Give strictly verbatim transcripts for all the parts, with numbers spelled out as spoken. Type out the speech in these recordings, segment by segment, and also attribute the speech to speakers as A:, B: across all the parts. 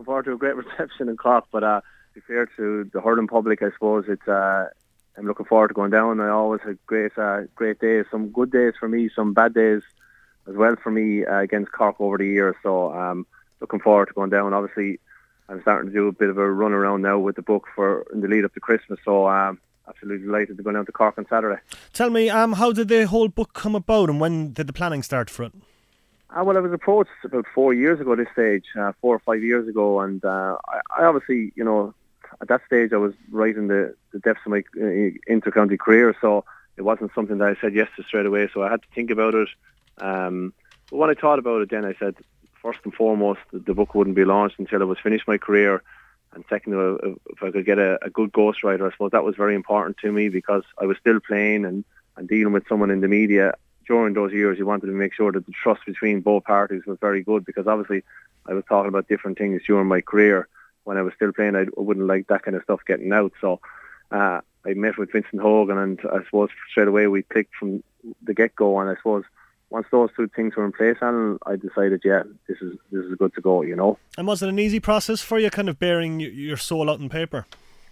A: looking forward to a great reception in Cork. But uh, to be fair to the hurling public, I suppose it's. Uh, I'm looking forward to going down. I always had great, uh, great days. Some good days for me, some bad days as well for me uh, against Cork over the years. So um, looking forward to going down. Obviously, I'm starting to do a bit of a run around now with the book for in the lead up to Christmas. So um, absolutely delighted to go down to Cork on Saturday.
B: Tell me, um, how did the whole book come about, and when did the planning start for it?
A: Uh, well, I was approached about four years ago. At this stage, uh, four or five years ago, and uh, I, I obviously, you know. At that stage, I was right in the, the depths of my uh, inter-county career, so it wasn't something that I said yes to straight away, so I had to think about it. Um, but when I thought about it then, I said, first and foremost, the, the book wouldn't be launched until I was finished my career, and second, uh, if I could get a, a good ghostwriter, I suppose that was very important to me, because I was still playing and, and dealing with someone in the media. During those years, you wanted to make sure that the trust between both parties was very good, because obviously I was talking about different things during my career. When I was still playing, I wouldn't like that kind of stuff getting out. So uh, I met with Vincent Hogan, and I suppose straight away we clicked from the get-go. And I suppose once those two things were in place, Alan, I decided, yeah, this is this is good to go, you know.
B: And was it an easy process for you, kind of bearing your soul out on paper?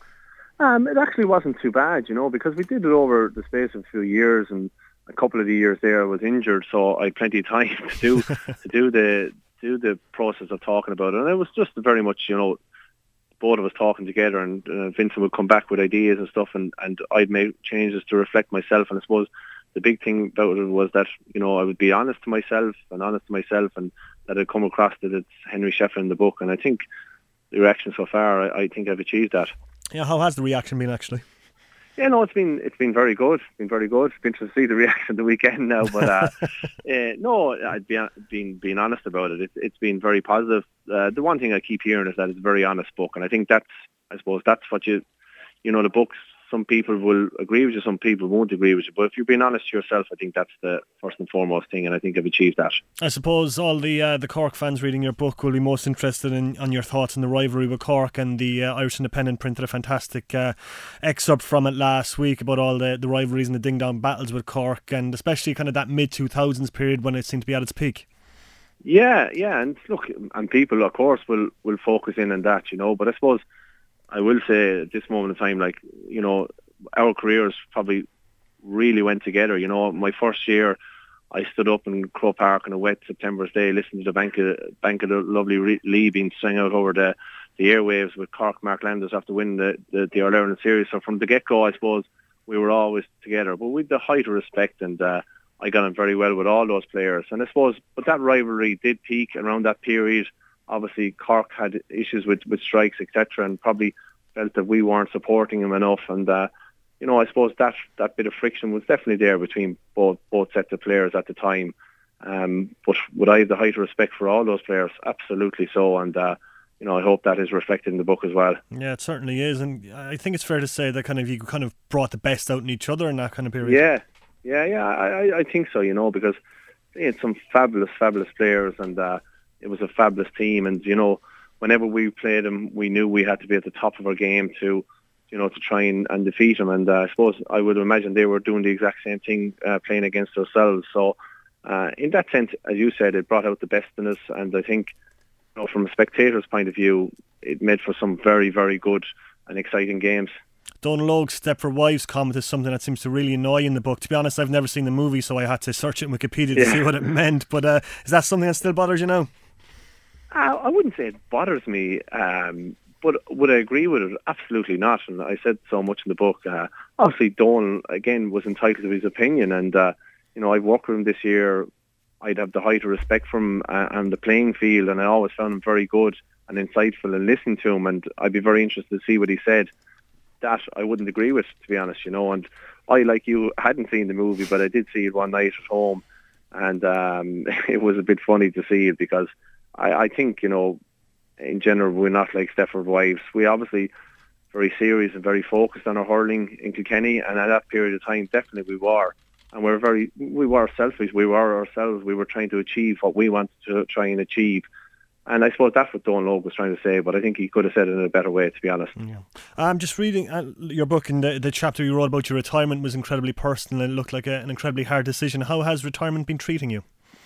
A: Um, it actually wasn't too bad, you know, because we did it over the space of a few years, and a couple of the years there I was injured, so I had plenty of time to do to do the do the process of talking about it. And it was just very much, you know, both of us talking together, and uh, Vincent would come back with ideas and stuff, and, and I'd make changes to reflect myself. And I suppose the big thing about it was that, you know, I would be honest to myself and honest to myself, and that I'd come across that it's Henry Shefflin in the book. And I think the reaction so far, I, I think I've achieved that.
B: Yeah, how has the reaction been actually?
A: Yeah, no, it's been it's been very good. It's been very good. It's been interesting to see the reaction the weekend now, but uh, uh, no, I'd be being being honest about it. It's it's been very positive. Uh, the one thing I keep hearing is that it's a very honest book, and I think that's I suppose that's what you you know the books. Some people will agree with you, some people won't agree with you. But if you're being honest to yourself, I think that's the first and foremost thing, and I think I've achieved that.
B: I suppose all the uh, the Cork fans reading your book will be most interested in on your thoughts on the rivalry with Cork, and the uh, Irish Independent printed a fantastic uh, excerpt from it last week about all the, the rivalries and the ding-dong battles with Cork, and especially kind of that mid two thousands period when it seemed to be at its peak.
A: Yeah, yeah, and look, and people, of course, will, will focus in on that, you know, but I suppose I will say at this moment in time, like, you know, our careers probably really went together. You know, my first year, I stood up in Croke Park on a wet September's day, listening to the Bank of, Bank of the Lovely Lee being sang out over the, the airwaves with Cork Mark Landers after winning the, the, the All-Ireland series. So from the get-go, I suppose, we were always together. But with the height of respect, and uh, I got on very well with all those players. And I suppose, but that rivalry did peak around that period. Obviously, Cork had issues with, with strikes, et cetera, and probably felt that we weren't supporting him enough. And, uh, you know, I suppose that that bit of friction was definitely there between both both sets of players at the time. Um, but would I have the height of respect for all those players? Absolutely so. And, uh, you know, I hope that is reflected in the book as well.
B: Yeah, it certainly is. And I think it's fair to say that kind of you kind of brought the best out in each other in that kind of period.
A: Yeah, yeah, yeah, I, I think so, you know, because they had some fabulous, fabulous players, and uh, it was a fabulous team. And, you know, whenever we played them, we knew we had to be at the top of our game to, you know, to try and, and defeat them. And uh, I suppose I would imagine they were doing the exact same thing, uh, playing against ourselves. So uh, in that sense, as you said, it brought out the best in us. And I think, you know, from a spectator's point of view, it made for some very, very good and exciting games.
B: Donal Óg's Stepford Wives comment is something that seems to really annoy in the book. To be honest, I've never seen the movie, so I had to search it in Wikipedia to
A: yeah.
B: see what it meant. But uh, is that something that still bothers you now?
A: Uh, I wouldn't say it bothers me, um, but would I agree with it? Absolutely not. And I said so much in the book. Uh, obviously, Donal, again, was entitled to his opinion. And, uh, you know, I've worked with him this year. I'd have the height of respect for him uh, and the playing field, and I always found him very good and insightful, and listening to him. And I'd be very interested to see what he said. That I wouldn't agree with, to be honest, you know. And I, like you, hadn't seen the movie, but I did see it one night at home. And um, it was a bit funny to see it, because I, I think, you know, in general, we're not like Stepford Wives. We obviously very serious and very focused on our hurling in Kilkenny, and at that period of time, definitely we were. And we're very, we were selfish. We were ourselves. We were trying to achieve what we wanted to try and achieve. And I suppose that's what Donal Óg was trying to say, but I think he could have said it in a better way, to be honest.
B: Yeah. I'm just reading uh, your book, and the, the chapter you wrote about your retirement was incredibly personal, and it looked like a, an incredibly hard decision. How has retirement been treating you?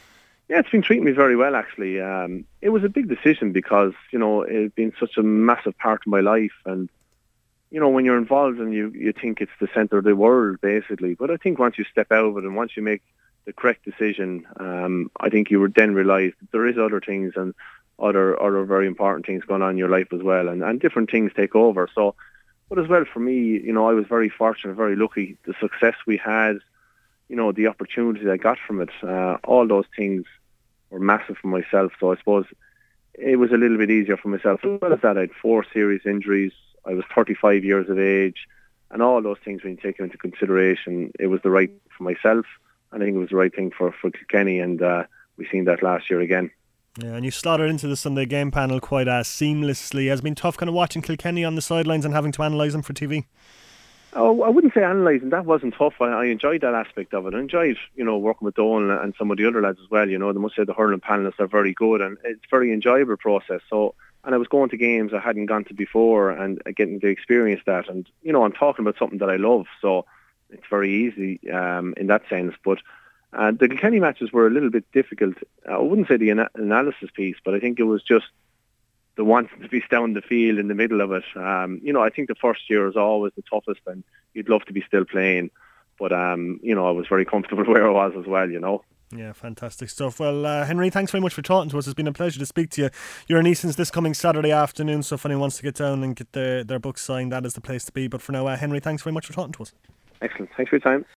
A: Yeah, it's been treating me very well, actually. Um, it was a big decision because, you know, it had been such a massive part of my life. And, you know, when you're involved and you, you think it's the centre of the world, basically. But I think once you step out of it and once you make the correct decision, um, I think you would then realise that there is other things and other other very important things going on in your life as well. And, and different things take over. So, but as well for me, you know, I was very fortunate, very lucky. The success we had, you know, the opportunity I got from it, uh, all those things were massive for myself. So I suppose it was a little bit easier for myself. As well as that, I had four serious injuries. I was thirty-five years of age. And all those things, when you take them into consideration, it was the right thing for myself. And I think it was the right thing for, for Kilkenny. And uh, we've seen that last year again.
B: Yeah, and you slotted into the Sunday game panel quite uh, seamlessly. Has it been tough kind of watching Kilkenny on the sidelines and having to analyse them for T V?
A: Oh, I wouldn't say analysing. That wasn't tough. I, I enjoyed that aspect of it. I enjoyed, you know, working with Dolan and some of the other lads as well. You know, they must say the hurling panellists are very good, and it's a very enjoyable process. So, and I was going to games I hadn't gone to before and getting to experience that. And, you know, I'm talking about something that I love, so it's very easy um, in that sense. But uh, the Kilkenny matches were a little bit difficult. I wouldn't say the ana- analysis piece, but I think it was just the wanting to be down the field in the middle of it. Um, you know, I think the first year is always the toughest, and you'd love to be still playing. But, um, you know, I was very comfortable where I was as well, you know.
B: Yeah, fantastic stuff. Well, uh, Henry, thanks very much for talking to us. It's been a pleasure to speak to you. You're in Easton's this coming Saturday afternoon, so if anyone wants to get down and get their, their books signed, that is the place to be. But for now, uh, Henry, thanks very much for talking to us.
A: Excellent. Thanks for your time.